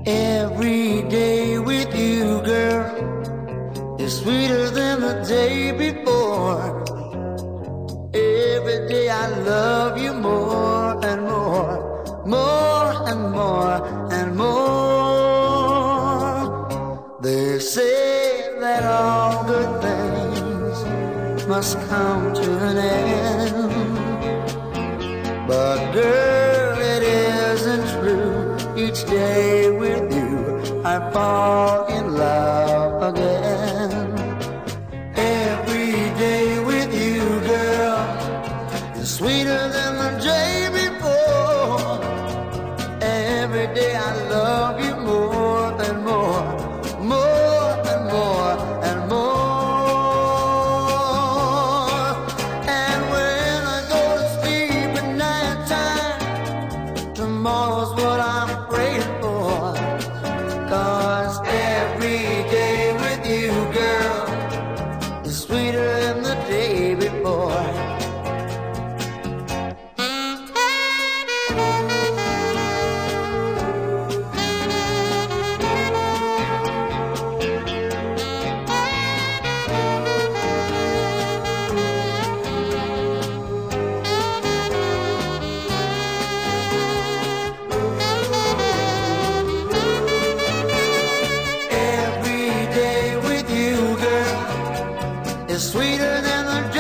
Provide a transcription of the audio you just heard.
Every day with you, girl, is sweeter than the day before. Every day I love you more and more, more and more and more. They say that all good things must come to an end, but girl, it isn't true. Each day with you, I fall in love again. Every day with you, girl, is sweeter than the day before. Every day I love you more and more, more and more and more. And when I go to sleep at night time, tomorrow's what I'm praying for. 'Cause every day with you, girl, is sweeter than the day before. Every day with you, girl, is sweeter than the